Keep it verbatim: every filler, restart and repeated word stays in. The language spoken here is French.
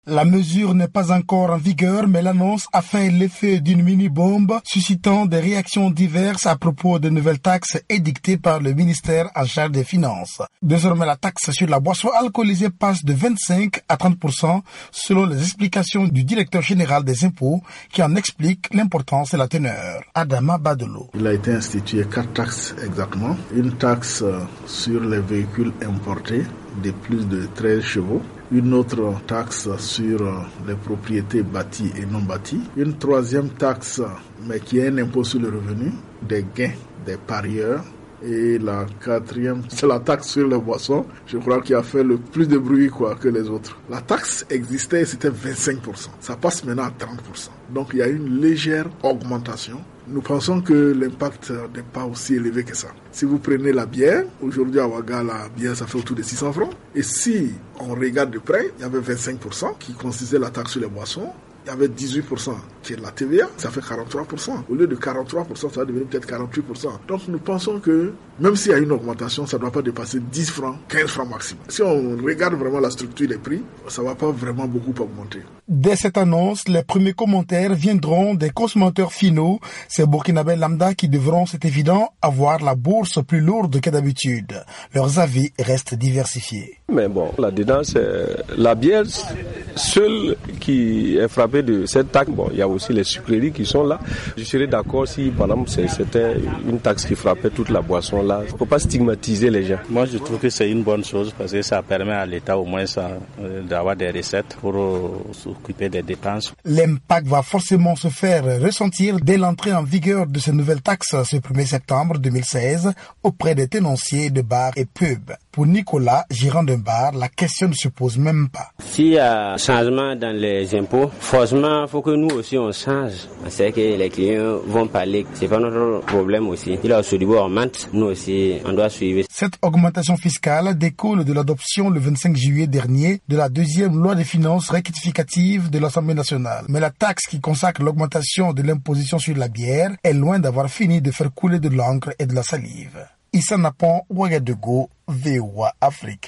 La mesure n'est pas encore en vigueur, mais l'annonce a fait l'effet d'une mini-bombe, suscitant des réactions diverses à propos de nouvelles taxes édictées par le ministère en charge des Finances. Désormais, la taxe sur la boisson alcoolisée passe de vingt-cinq à trente pour cent, selon les explications du directeur général des impôts, qui en explique l'importance et la teneur. Adama Badolo. Il a été institué quatre taxes exactement. Une taxe sur les véhicules importés de plus de treize chevaux. Une autre taxe sur les propriétés bâties et non bâties. Une troisième taxe, mais qui est un impôt sur le revenu, des gains des parieurs. Et la quatrième, c'est la taxe sur les boissons. Je crois qu'il a fait le plus de bruit quoi, que les autres. La taxe existait et c'était vingt-cinq pour cent. Ça passe maintenant à trente pour cent. Donc il y a une légère augmentation. Nous pensons que l'impact n'est pas aussi élevé que ça. Si vous prenez la bière, aujourd'hui à Ouaga, la bière, ça fait autour de six cents francs. Et si on regarde de près, il y avait vingt-cinq pour cent qui consistait la taxe sur les boissons. Il y avait dix-huit pour cent qui est de la T V A, ça fait quarante-trois pour cent. Au lieu de quarante-trois pour cent, ça va devenir peut-être quarante-huit pour cent. Donc nous pensons que même s'il y a une augmentation, ça ne doit pas dépasser dix francs, quinze francs maximum. Si on regarde vraiment la structure des prix, ça ne va pas vraiment beaucoup augmenter. Dès cette annonce, les premiers commentaires viendront des consommateurs finaux, ces Burkinabés lambda qui devront, c'est évident, avoir la bourse plus lourde que d'habitude. Leurs avis restent diversifiés. Mais bon, là-dedans, c'est la bière seule qui est frappée de cette taxe. Bon, il y a aussi les sucreries qui sont là. Je serais d'accord si, par exemple, c'était une taxe qui frappait toute la boisson là. Il ne faut pas stigmatiser les gens. Moi, je trouve que c'est une bonne chose parce que ça permet à l'État au moins ça, d'avoir des recettes pour s'occuper des dépenses. L'impact va forcément se faire ressentir dès l'entrée en vigueur de ces nouvelles taxes ce premier septembre deux mille seize auprès des tenanciers de bars et pubs. Pour Nicolas, gérant d'un bar, la question ne se pose même pas. S'il y a changement dans les impôts, forcément, il faut que nous aussi on change. C'est que les clients vont parler. C'est pas notre problème aussi. Il a celui augmente, nous aussi, on doit suivre. Cette augmentation fiscale découle de l'adoption le vingt-cinq juillet dernier de la deuxième loi des finances rectificative de l'Assemblée nationale. Mais la taxe qui consacre l'augmentation de l'imposition sur la bière est loin d'avoir fini de faire couler de l'encre et de la salive. Issa Napon, Ouagadougou, V O A Afrique.